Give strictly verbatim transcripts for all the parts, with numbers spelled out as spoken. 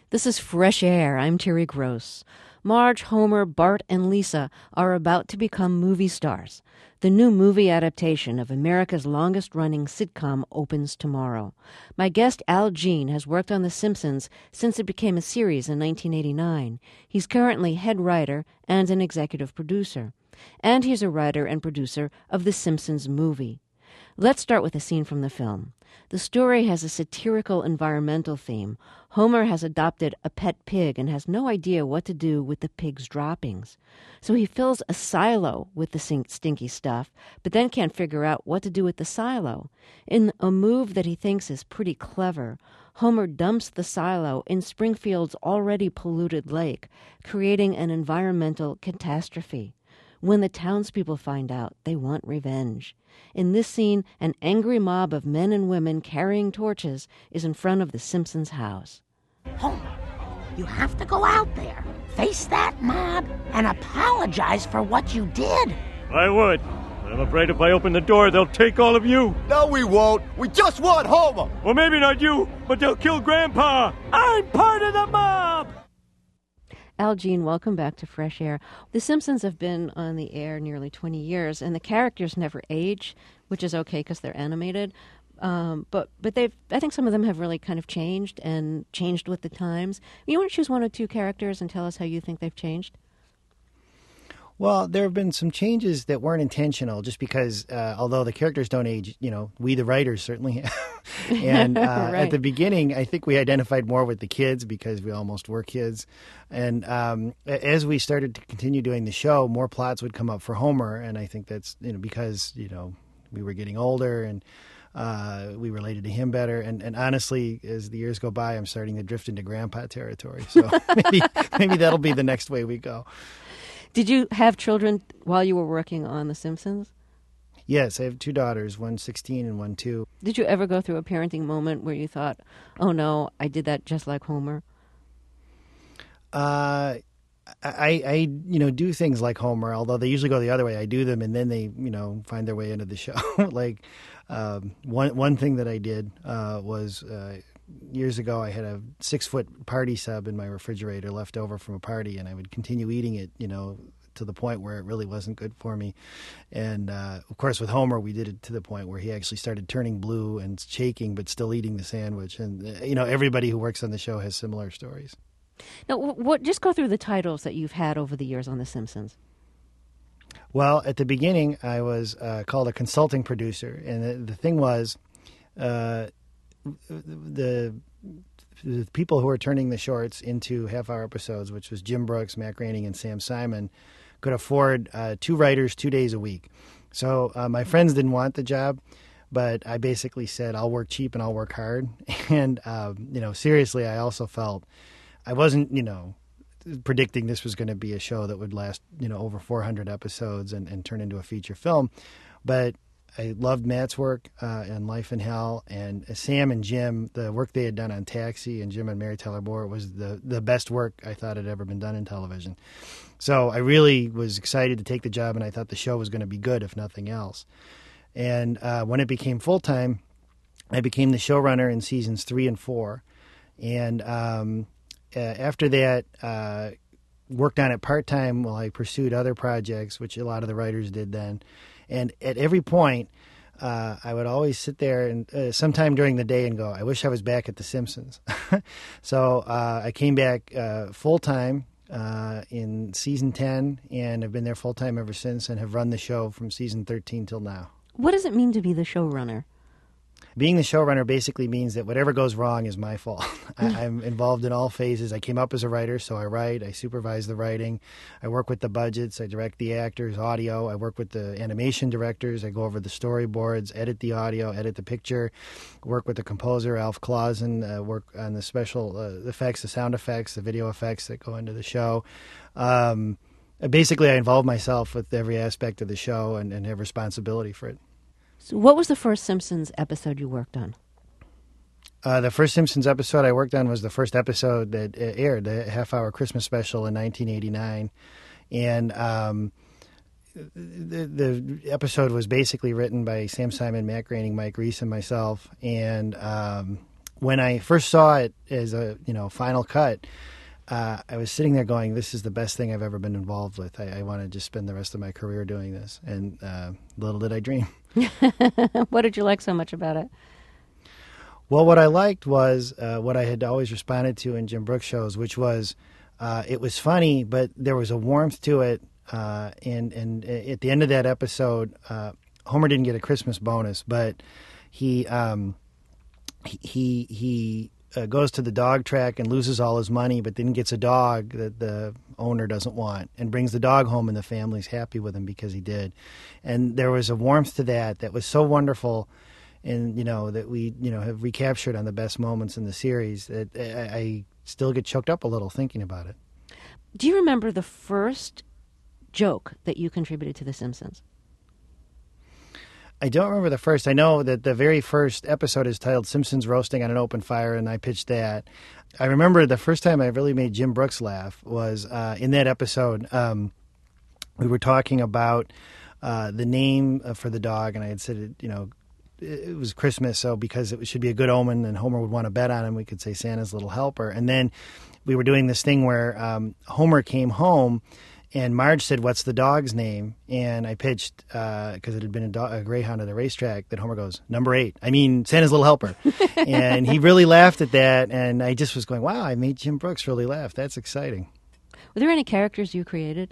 This is Fresh Air. I'm Terry Gross. Marge, Homer, Bart, and Lisa are about to become movie stars. The new movie adaptation of America's longest-running sitcom opens tomorrow. My guest, Al Jean, has worked on The Simpsons since it became a series in nineteen eighty-nine. He's currently head writer and an executive producer. And he's a writer and producer of The Simpsons movie. Let's start with a scene from the film. The story has a satirical environmental theme. Homer has adopted a pet pig and has no idea what to do with the pig's droppings. So he fills a silo with the stinky stuff, but then can't figure out what to do with the silo. In a move that he thinks is pretty clever, Homer dumps the silo in Springfield's already polluted lake, creating an environmental catastrophe. When the townspeople find out, they want revenge. In this scene, an angry mob of men and women carrying torches is in front of the Simpsons' house. Homer, you have to go out there, face that mob, and apologize for what you did. I would. But I'm afraid if I open the door, they'll take all of you. No, we won't. We just want Homer. Well, maybe not you, but they'll kill Grandpa. I'm part of the mob. Al Jean, welcome back to Fresh Air. The Simpsons have been on the air nearly twenty years, and the characters never age, which is okay because they're animated. Um, but but they've I think some of them have really kind of changed and changed with the times. You want to choose one or two characters and tell us how you think they've changed? Well, there have been some changes that weren't intentional, just because uh, although the characters don't age, you know, we the writers certainly have. And uh, right. At the beginning, I think we identified more with the kids because we almost were kids. And um, as we started to continue doing the show, more plots would come up for Homer. And I think that's, you know, because, you know, we were getting older and uh, we related to him better. And, and honestly, as the years go by, I'm starting to drift into grandpa territory. So maybe maybe that'll be the next way we go. Did you have children while you were working on The Simpsons? Yes, I have two daughters, one sixteen and one two. Did you ever go through a parenting moment where you thought, oh no, I did that just like Homer? Uh, I, I, you know, do things like Homer, although they usually go the other way. I do them and then they, you know, find their way into the show. Like um, one one thing that I did uh, was uh, years ago I had a six-foot party sub in my refrigerator left over from a party, and I would continue eating it, you know, to the point where it really wasn't good for me. And, uh, of course, with Homer, we did it to the point where he actually started turning blue and shaking but still eating the sandwich. And, uh, you know, everybody who works on the show has similar stories. Now, what? Just go through the titles that you've had over the years on The Simpsons. Well, at the beginning, I was uh, called a consulting producer. And the, the thing was, uh, the the people who were turning the shorts into half-hour episodes, which was Jim Brooks, Matt Groening, and Sam Simon, could afford uh, two writers two days a week. So uh, my friends didn't want the job, but I basically said, I'll work cheap and I'll work hard. And, um, you know, seriously, I also felt I wasn't, you know, predicting this was going to be a show that would last, you know, over four hundred episodes and, and turn into a feature film. But I loved Matt's work uh, in Life in Hell, and Sam and Jim, the work they had done on Taxi, and Jim and Mary Tyler Moore was the, the best work I thought had ever been done in television. So I really was excited to take the job, and I thought the show was going to be good, if nothing else. And uh, when it became full-time, I became the showrunner in seasons three and four. And um, uh, after that, uh, worked on it part-time while I pursued other projects, which a lot of the writers did then. And at every point, uh, I would always sit there and uh, sometime during the day and go, I wish I was back at The Simpsons. So uh, I came back uh, full-time uh, in season ten, and I've been there full-time ever since and have run the show from season thirteen till now. What does it mean to be the showrunner? Being the showrunner basically means that whatever goes wrong is my fault. I, I'm involved in all phases. I came up as a writer, so I write, I supervise the writing, I work with the budgets, I direct the actors, audio, I work with the animation directors, I go over the storyboards, edit the audio, edit the picture, work with the composer, Alf Clausen, uh, work on the special uh, effects, the sound effects, the video effects that go into the show. Um, basically, I involve myself with every aspect of the show and, and have responsibility for it. So what was the first Simpsons episode you worked on? Uh, the first Simpsons episode I worked on was the first episode that aired, the half-hour Christmas special in nineteen eighty-nine. And um, the, the episode was basically written by Sam Simon, Matt Groening, Mike Reese, and myself. And um, when I first saw it as a you know final cut, uh, I was sitting there going, "This is the best thing I've ever been involved with. I, I want to just spend the rest of my career doing this." And uh, little did I dream. What did you like so much about it? Well, what I liked was uh, what I had always responded to in Jim Brooks shows, which was uh, it was funny, but there was a warmth to it. Uh, and and at the end of that episode, uh, Homer didn't get a Christmas bonus, but he um, he he, he uh, goes to the dog track and loses all his money, but then gets a dog that the owner doesn't want and brings the dog home, and the family's happy with him because he did. And there was a warmth to that that was so wonderful. And, you know, that we, you know, have recaptured on the best moments in the series, that I, I still get choked up a little thinking about it. Do you remember the first joke that you contributed to The Simpsons? I don't remember the first. I know that the very first episode is titled Simpsons Roasting on an Open Fire, and I pitched that. I remember the first time I really made Jim Brooks laugh was uh, in that episode. Um, we were talking about uh, the name for the dog, and I had said, you know, it was Christmas, so because it should be a good omen and Homer would want to bet on him, we could say Santa's Little Helper. And then we were doing this thing where um, Homer came home and Marge said, "What's the dog's name?" And I pitched, because uh, it had been a, dog, a greyhound at the racetrack, that Homer goes, "Number eight. I mean, Santa's Little Helper." And he really laughed at that, and I just was going, wow, I made Jim Brooks really laugh. That's exciting. Were there any characters you created?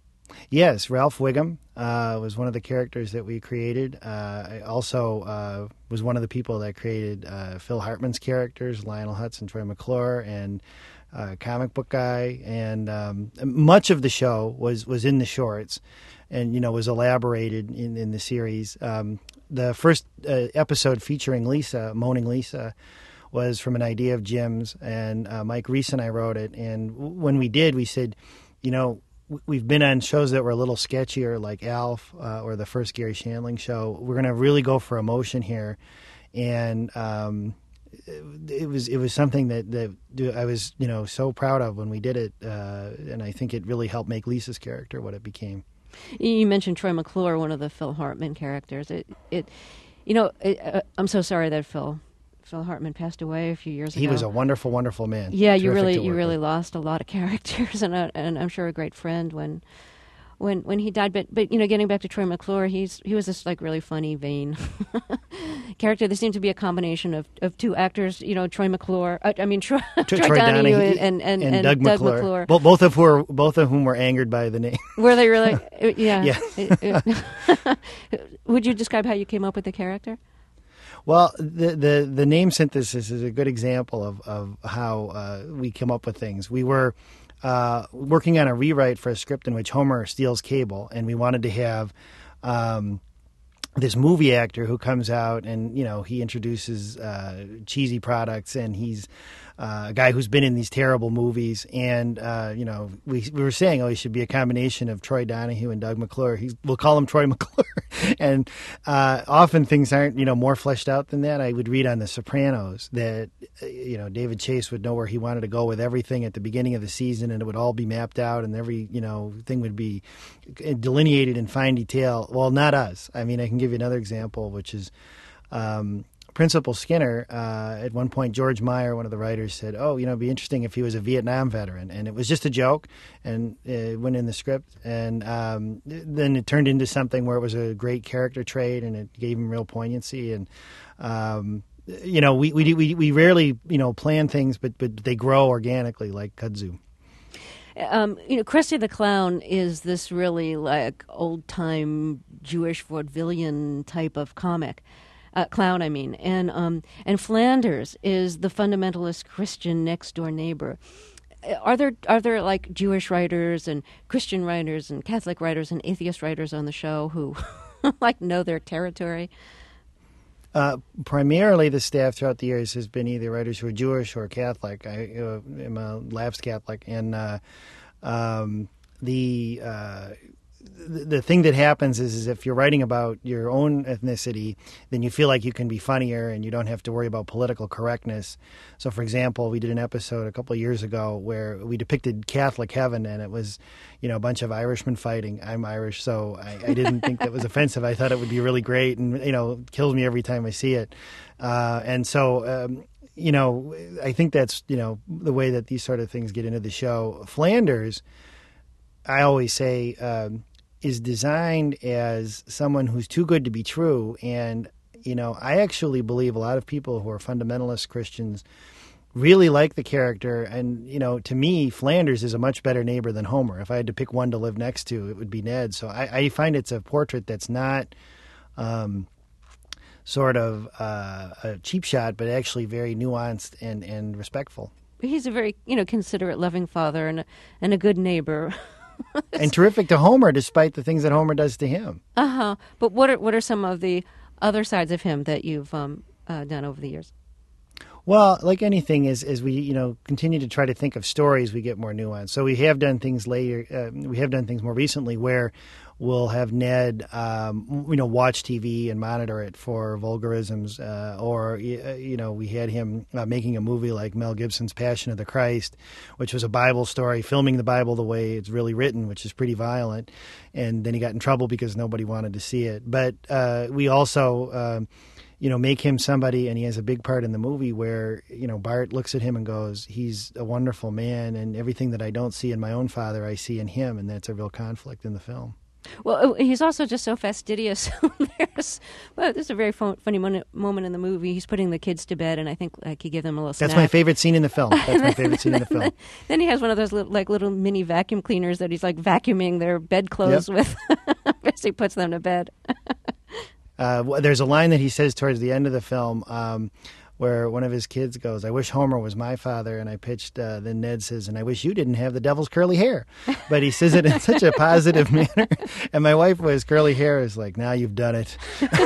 Yes, Ralph Wiggum uh, was one of the characters that we created. Uh, I also uh, was one of the people that created uh, Phil Hartman's characters, Lionel Hutz and Troy McClure, and uh, Comic Book Guy. And um, much of the show was, was in the shorts and, you know, was elaborated in, in the series. Um, the first uh, episode featuring Lisa, Moaning Lisa, was from an idea of Jim's, and uh, Mike Reese and I wrote it. And w- when we did, we said, you know, we've been on shows that were a little sketchier, like Alf uh, or the first Gary Shandling show. We're going to really go for emotion here, and um, it, it was it was something that, that I was you know so proud of when we did it, uh, and I think it really helped make Lisa's character what it became. You mentioned Troy McClure, one of the Phil Hartman characters. It, it, you know, it, uh, I'm so sorry that Phil. Phil Hartman passed away a few years ago. He was a wonderful, wonderful man. Yeah, you Terrific really, to you work really with. lost a lot of characters, and a, and I'm sure a great friend when, when, when he died. But, but you know, getting back to Troy McClure, he's he was this like really funny, vain character. There seemed to be a combination of, of two actors. You know, Troy McClure. Uh, I mean, Troy, Troy, Troy Donahue Donahue and, and, and, and Doug, Doug McClure. McClure. Bo- both of who were both of whom were angered by the name. Were they really? Uh, yeah. Yeah. It- it- Would you describe how you came up with the character? Well, the, the the name synthesis is a good example of, of how uh, we come up with things. We were uh, working on a rewrite for a script in which Homer steals cable, and we wanted to have um, this movie actor who comes out and, you know, he introduces uh, cheesy products, and he's uh, a guy who's been in these terrible movies. And, uh, you know, we we were saying, oh, he should be a combination of Troy Donahue and Doug McClure. He's, we'll call him Troy McClure. And uh, often things aren't, you know, more fleshed out than that. I would read on The Sopranos that, uh, you know, David Chase would know where he wanted to go with everything at the beginning of the season, and it would all be mapped out, and every, you know, thing would be delineated in fine detail. Well, not us. I mean, I can give you another example, which is um, Principal Skinner. Uh, at one point, George Meyer, one of the writers, said, oh, you know, it'd be interesting if he was a Vietnam veteran. And it was just a joke, and it went in the script. And um, then it turned into something where it was a great character trait, and it gave him real poignancy. And, um, you know, we, we, we, we rarely, you know, plan things, but, but they grow organically like kudzu. Um, you know, Krusty the Clown is this really like old-time Jewish vaudevillian type of comic. Uh, clown, I mean. And um, and Flanders is the fundamentalist Christian next-door neighbor. Are there are there like Jewish writers and Christian writers and Catholic writers and atheist writers on the show who like know their territory? Uh, primarily, the staff throughout the years has been either writers who are Jewish or Catholic. I uh, am a lapsed Catholic, and uh, um, the, uh, the the thing that happens is, is if you're writing about your own ethnicity, then you feel like you can be funnier and you don't have to worry about political correctness. So, for example, we did an episode a couple of years ago where we depicted Catholic heaven, and it was, you know, a bunch of Irishmen fighting. I'm Irish, so I, I didn't think that was offensive. I thought it would be really great, and, you know, it kills me every time I see it. Uh, and so, um, you know, I think that's, you know, the way that these sort of things get into the show. Flanders, I always say, um, is designed as someone who's too good to be true. And, you know, I actually believe a lot of people who are fundamentalist Christians really like the character. And, you know, to me, Flanders is a much better neighbor than Homer. If I had to pick one to live next to, it would be Ned. So I, I find it's a portrait that's not um, sort of uh, a cheap shot, but actually very nuanced and, and respectful. He's a very, you know, considerate, loving father and a, and a good neighbor. And terrific to Homer, despite the things that Homer does to him. Uh-huh. But what are what are some of the other sides of him that you've um, uh, done over the years? Well, like anything, as as we you know continue to try to think of stories, we get more nuance. So we have done things later. Uh, we have done things more recently where we'll have Ned, um, you know, watch T V and monitor it for vulgarisms, uh, or you know, we had him uh, making a movie like Mel Gibson's Passion of the Christ, which was a Bible story, filming the Bible the way it's really written, which is pretty violent, and then he got in trouble because nobody wanted to see it. But uh, we also. Um, you know, make him somebody, and he has a big part in the movie where, you know, Bart looks at him and goes, he's a wonderful man, and everything that I don't see in my own father, I see in him, and that's a real conflict in the film. Well, he's also just so fastidious. there's, well, there's a very fun, funny moment, moment in the movie. He's putting the kids to bed, and I think like he gave them a little snack. That's my favorite scene in the film. That's my favorite scene in the film. Then, then he has one of those little, like little mini vacuum cleaners that he's like vacuuming their bedclothes Yep. with as he puts them to bed. Uh, there's a line that he says towards the end of the film um, where one of his kids goes, I wish Homer was my father. And I pitched, uh, then Ned says, and I wish you didn't have the devil's curly hair. But he says it in such a positive manner. And my wife was curly hair is like, now you've done it.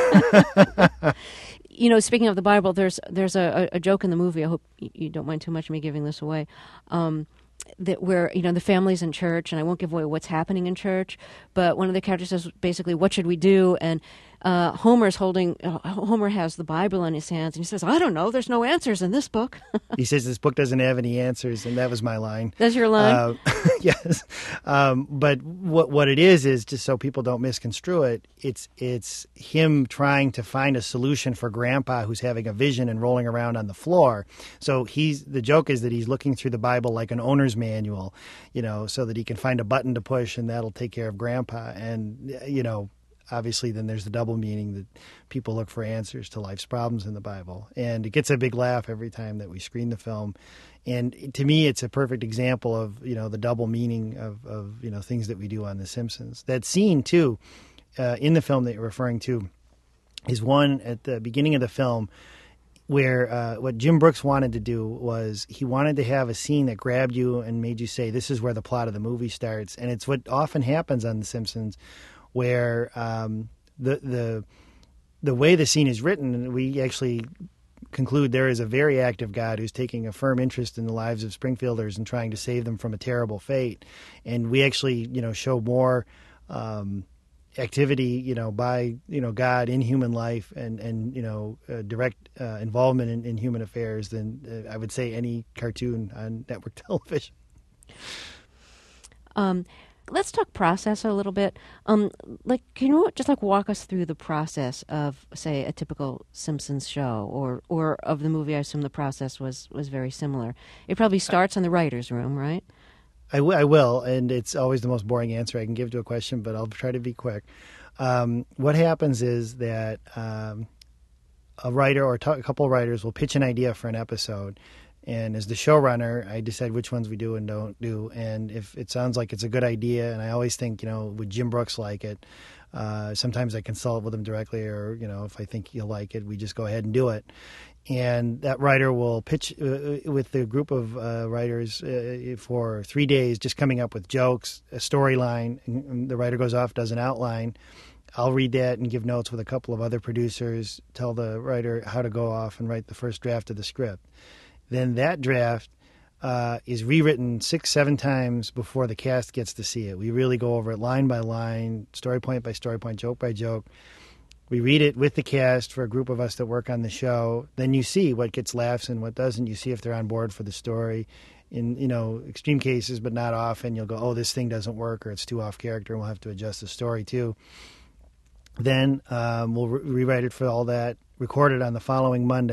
You know, speaking of the Bible, there's there's a, a joke in the movie. I hope you don't mind too much me giving this away. Um, that where, you know, the family's in church, and I won't give away what's happening in church, but one of the characters says basically, what should we do? And uh, Homer's holding, uh, Homer has the Bible in his hands, and he says, I don't know, there's no answers in this book. He says this book doesn't have any answers, and that was my line. That's your line? Uh, yes. Um, but what what it is, is just so people don't misconstrue it, it's, it's him trying to find a solution for Grandpa who's having a vision and rolling around on the floor. So he's the joke is that he's looking through the Bible like an owner's manual, you know, so that he can find a button to push, and that'll take care of Grandpa. And, you know, obviously then there's the double meaning that people look for answers to life's problems in the Bible. And it gets a big laugh every time that we screen the film. And to me, it's a perfect example of, you know, the double meaning of, of you know, things that we do on The Simpsons. That scene, too, uh, in the film that you're referring to is one at the beginning of the film where uh, what Jim Brooks wanted to do was he wanted to have a scene that grabbed you and made you say, this is where the plot of the movie starts. And it's what often happens on The Simpsons, where um, the the the way the scene is written, we actually conclude there is a very active God who's taking a firm interest in the lives of Springfielders and trying to save them from a terrible fate. And we actually, you know, show more um, activity, you know, by, you know, God in human life and, and you know, uh, direct uh, involvement in, in human affairs than uh, I would say any cartoon on network television. Um, let's talk process a little bit. Um, like, can you just like walk us through the process of, say, a typical Simpsons show, or or of the movie? I assume the process was was very similar. It probably starts in the writers' room, right? I, w- I will, and it's always the most boring answer I can give to a question, but I'll try to be quick. Um, what happens is that um, a writer or t- a couple of writers will pitch an idea for an episode, and as the showrunner, I decide which ones we do and don't do. And if it sounds like it's a good idea, and I always think, you know, would Jim Brooks like it? Uh, sometimes I consult with him directly, or, you know, if I think he'll like it, we just go ahead and do it. And that writer will pitch uh, with the group of uh, writers uh, for three days, just coming up with jokes, a storyline. And the writer goes off, does an outline. I'll read that and give notes with a couple of other producers, tell the writer how to go off and write the first draft of the script. Then that draft uh, is rewritten six, seven times before the cast gets to see it. We really go over it line by line, story point by story point, joke by joke. We read it with the cast for a group of us that work on the show. Then you see what gets laughs and what doesn't. You see if they're on board for the story. In, you know, extreme cases, but not often, you'll go, oh, this thing doesn't work, or it's too off character, and we'll have to adjust the story too. Then um, we'll re- rewrite it for all that, record it on the following Monday.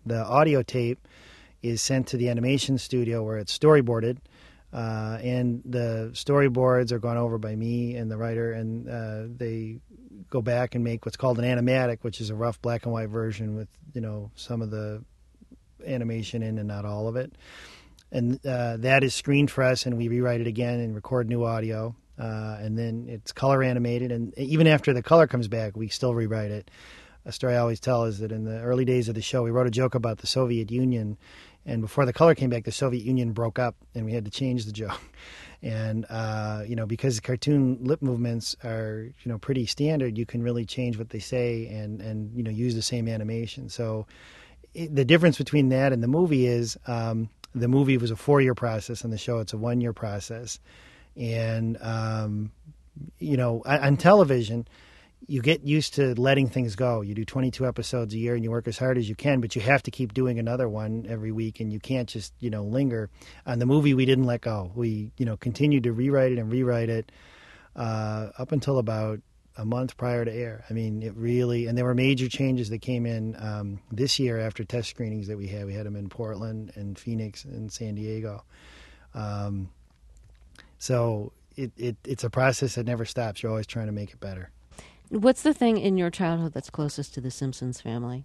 the audio tape is sent to the animation studio where it's storyboarded. Uh, and the storyboards are gone over by me and the writer, and uh, they go back and make what's called an animatic, which is a rough black and white version with, you know, some of the animation in and not all of it. And uh, that is screened for us, and we rewrite it again and record new audio. Uh, and then it's color animated, and even after the color comes back, we still rewrite it. A story I always tell is that in the early days of the show, we wrote a joke about the Soviet Union, and before the color came back, the Soviet Union broke up, and we had to change the joke. And, uh, you know, because the cartoon lip movements are, you know, pretty standard, you can really change what they say and, and you know, use the same animation. So it, the difference between that and the movie is um, the movie was a four-year process, and the show, it's a one-year process. And, um, you know, on television, you get used to letting things go. You do twenty-two episodes a year and you work as hard as you can, but you have to keep doing another one every week, and you can't just, you know, linger. On the movie, we didn't let go. We, you know, continued to rewrite it and rewrite it uh, up until about a month prior to air. I mean, it really, and there were major changes that came in um, this year after test screenings that we had. We had them in Portland and Phoenix and San Diego. Um, so it, it it's a process that never stops. You're always trying to make it better. What's the thing in your childhood that's closest to the Simpsons family?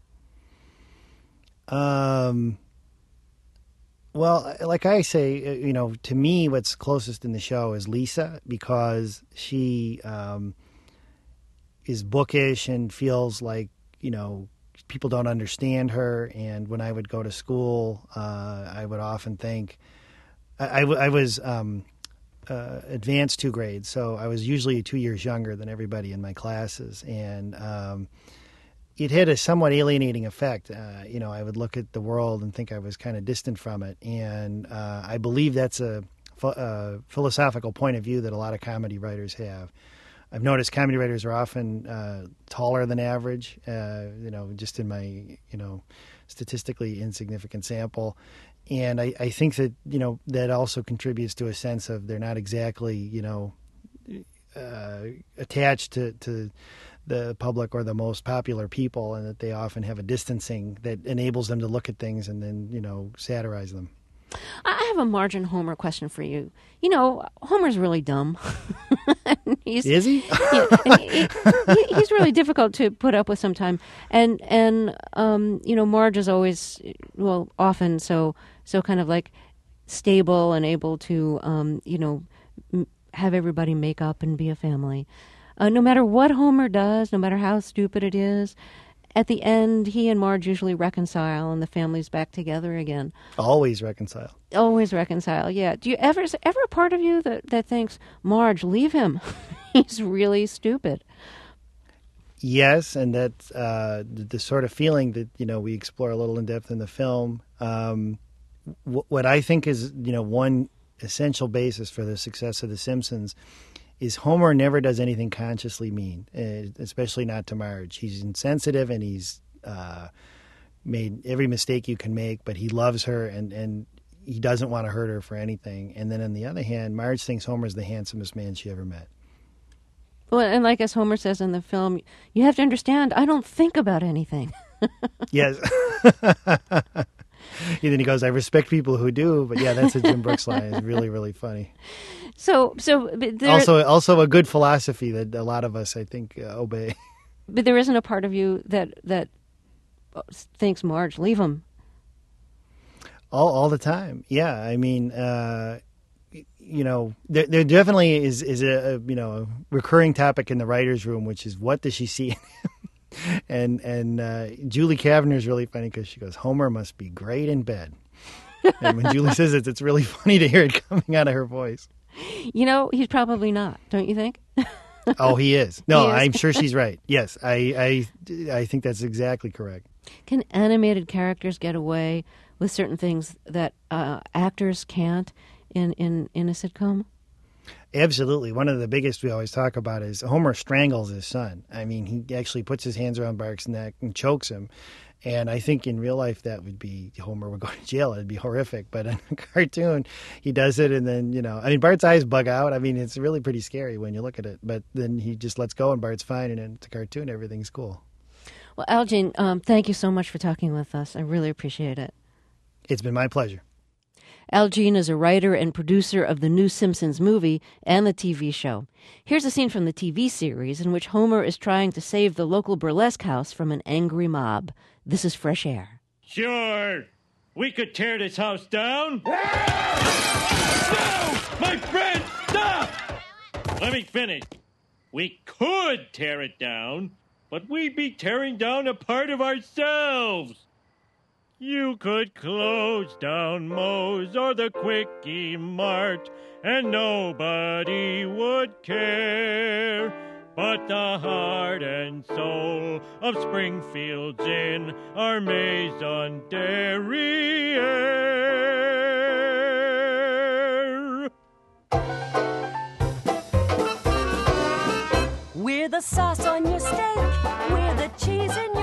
Um, well, like I say, you know, to me, what's closest in the show is Lisa, because she um, is bookish and feels like, you know, people don't understand her. And when I would go to school, uh, I would often think I, I, I was um, uh, advanced two grades, so I was usually two years younger than everybody in my classes, and um, it had a somewhat alienating effect. Uh, you know, I would look at the world and think I was kind of distant from it, and uh, I believe that's a, a philosophical point of view that a lot of comedy writers have. I've noticed comedy writers are often uh, taller than average, uh, you know, just in my, you know, statistically insignificant sample. And I, I think that, you know, that also contributes to a sense of they're not exactly, you know, uh, attached to, to the public or the most popular people, and that they often have a distancing that enables them to look at things and then, you know, satirize them. I have a Marge and Homer question for you. You know, Homer's really dumb. he's, Is he? yeah, he, he? He's really difficult to put up with sometimes. And, and um, you know, Marge is always, well, often so, so kind of like stable and able to, um, you know, m- have everybody make up and be a family. Uh, no matter what Homer does, no matter how stupid it is, at the end, he and Marge usually reconcile, and the family's back together again. Always reconcile. Always reconcile, yeah. Do you ever, is there ever a part of you that, that thinks, Marge, leave him? He's really stupid. Yes, and that's uh, the, the sort of feeling that, you know, we explore a little in depth in the film. Um, w- what I think is, you know, one essential basis for the success of The Simpsons is Homer never does anything consciously mean, especially not to Marge. He's insensitive, and he's uh, made every mistake you can make, but he loves her, and, and he doesn't want to hurt her for anything. And then on the other hand, Marge thinks Homer's the handsomest man she ever met. Well, and like as Homer says in the film, you have to understand, I don't think about anything. Yes. And then he goes, I respect people who do, but yeah, that's a Jim Brooks line. It's really, really funny. So, so but there, also, also a good philosophy that a lot of us, I think, uh, obey. But there isn't a part of you that that thinks, Marge, leave him. All, all the time, yeah. I mean, uh, you know, there, there definitely is is a, a you know a recurring topic in the writers' room, which is what does she see in him? And and uh, Julie Kavner is really funny because she goes, Homer must be great in bed. And when Julie says it, it's really funny to hear it coming out of her voice. You know, he's probably not, don't you think? Oh, he is. No, He is. I'm sure she's right. Yes, I, I, I think that's exactly correct. Can animated characters get away with certain things that uh, actors can't in, in, in a sitcom? Absolutely. One of the biggest we always talk about is Homer strangles his son. I mean, he actually puts his hands around Bart's neck and chokes him. And I think in real life that would be, Homer would go to jail. It'd be horrific. But in a cartoon, he does it, and then, you know, I mean, Bart's eyes bug out. I mean, it's really pretty scary when you look at it. But then he just lets go, and Bart's fine, and in the cartoon, everything's cool. Well, Al Jean, um, thank you so much for talking with us. I really appreciate it. It's been my pleasure. Al Jean is a writer and producer of the new Simpsons movie and the T V show. Here's a scene from the T V series in which Homer is trying to save the local burlesque house from an angry mob. This is Fresh Air. Sure. We could tear this house down. No! My friend, stop! Let me finish. We could tear it down, but we'd be tearing down a part of ourselves. You could close down Moe's or the Quickie Mart, and nobody would care. But the heart and soul of Springfield's Inn are Maison Derriere. We're the sauce on your steak. We're the cheese in your